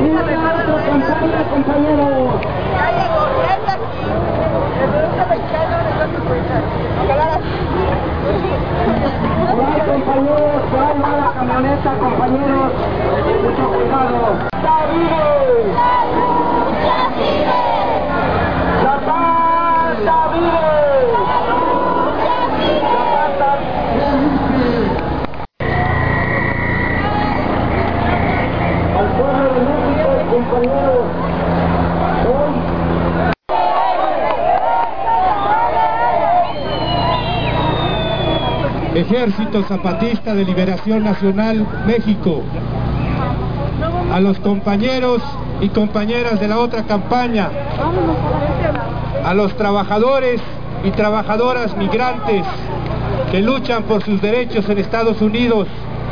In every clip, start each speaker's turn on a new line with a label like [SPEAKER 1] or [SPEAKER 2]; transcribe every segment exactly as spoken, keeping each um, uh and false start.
[SPEAKER 1] Compañeros, calma la camioneta, compañeros, mucho cuidado. ¡Ya vive! ¡Ya vive! ¡La paz ya vive! ¡Ya vive! Al pueblo de México, compañeros, hoy
[SPEAKER 2] Ejército Zapatista de Liberación Nacional, México. A los compañeros y compañeras de la otra campaña, a los trabajadores y trabajadoras migrantes que luchan por sus derechos en Estados Unidos,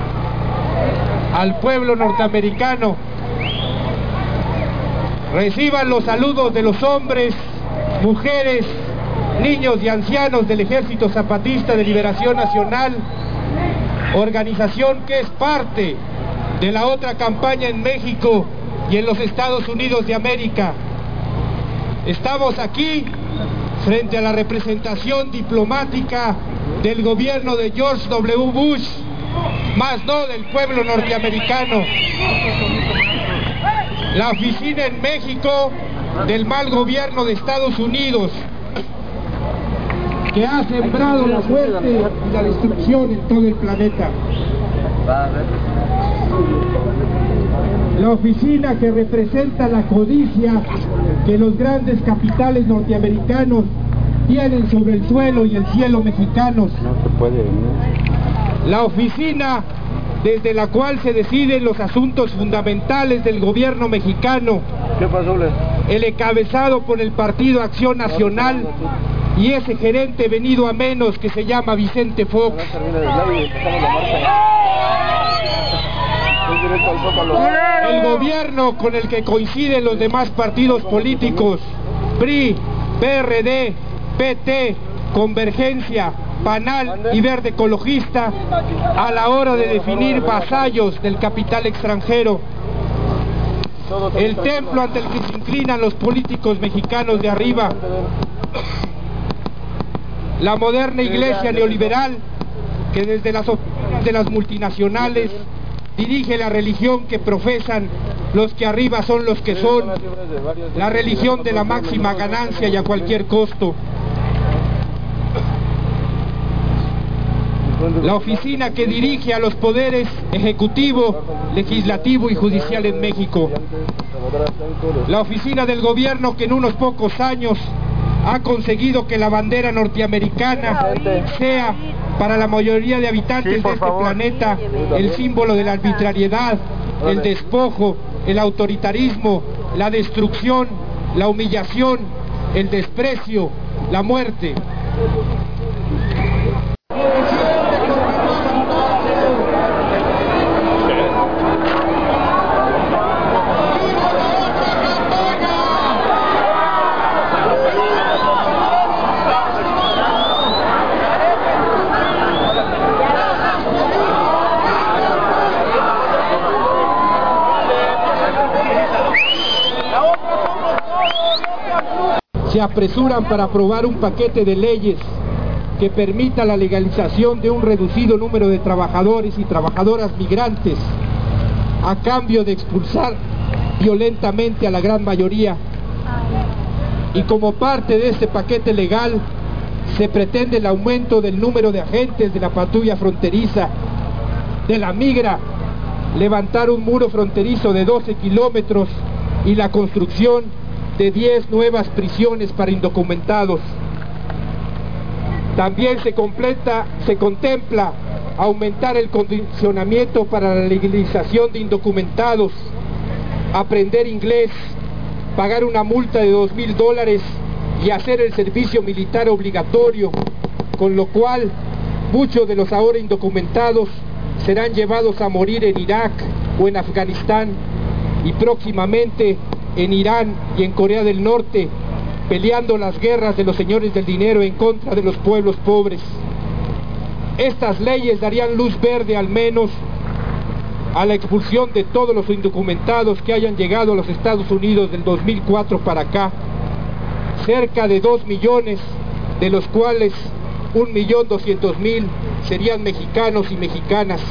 [SPEAKER 2] al pueblo norteamericano, reciban los saludos de los hombres, mujeres, niños y ancianos del Ejército Zapatista de Liberación Nacional, organización que es parte de la otra campaña en México y en los Estados Unidos de América. Estamos aquí frente a la representación diplomática del gobierno de George doble u Bush, más no del pueblo norteamericano. La oficina en México del mal gobierno de Estados Unidos, que ha sembrado la muerte y la destrucción en todo el planeta. La oficina que representa la codicia que los grandes capitales norteamericanos tienen sobre el suelo y el cielo mexicanos. La oficina desde la cual se deciden los asuntos fundamentales del gobierno mexicano.
[SPEAKER 3] ¿Qué pasó, Le?
[SPEAKER 2] El encabezado por el Partido Acción Nacional y ese gerente venido a menos que se llama Vicente Fox. El gobierno con el que coinciden los demás partidos políticos, P R I, P R D, P T, Convergencia, Panal y Verde Ecologista, a la hora de definir vasallos del capital extranjero. El templo ante el que se inclinan los políticos mexicanos de arriba. La moderna iglesia neoliberal que desde las oficinas de las multinacionales dirige la religión que profesan los que arriba son los que son, la religión de la máxima ganancia y a cualquier costo. La oficina que dirige a los poderes ejecutivo, legislativo y judicial en México. La oficina del gobierno que en unos pocos años ha conseguido que la bandera norteamericana sea, para la mayoría de habitantes de este planeta, el símbolo de la arbitrariedad, el despojo, el autoritarismo, la destrucción, la humillación, el desprecio, la muerte. Se apresuran para aprobar un paquete de leyes que permita la legalización de un reducido número de trabajadores y trabajadoras migrantes a cambio de expulsar violentamente a la gran mayoría. Y como parte de este paquete legal se pretende el aumento del número de agentes de la patrulla fronteriza, de la migra, levantar un muro fronterizo de doce kilómetros y la construcción de diez nuevas prisiones para indocumentados. También se completa, se contempla aumentar el condicionamiento para la legalización de indocumentados, aprender inglés, pagar una multa de dos mil dólares y hacer el servicio militar obligatorio, con lo cual muchos de los ahora indocumentados serán llevados a morir en Irak o en Afganistán y próximamente en Irán y en Corea del Norte, peleando las guerras de los señores del dinero en contra de los pueblos pobres. Estas leyes darían luz verde al menos a la expulsión de todos los indocumentados que hayan llegado a los Estados Unidos del dos mil cuatro para acá, cerca de dos millones, de los cuales un millón doscientos mil serían mexicanos y mexicanas.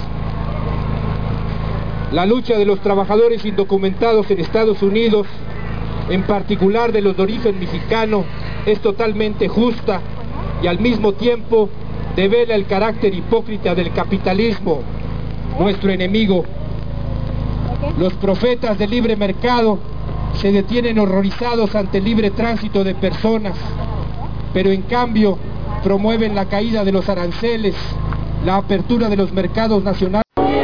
[SPEAKER 2] La lucha de los trabajadores indocumentados en Estados Unidos, en particular de los de origen mexicano, es totalmente justa y al mismo tiempo devela el carácter hipócrita del capitalismo, nuestro enemigo. Los profetas del libre mercado se detienen horrorizados ante el libre tránsito de personas, pero en cambio promueven la caída de los aranceles, la apertura de los mercados nacionales.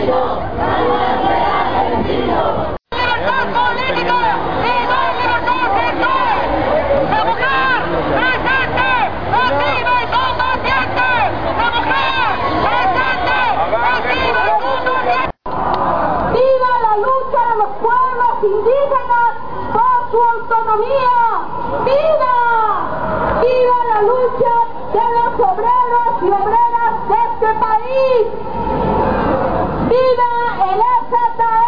[SPEAKER 1] Indígenas por su autonomía. ¡Viva! ¡Viva la lucha de los obreros y obreras de este país! ¡Viva el S T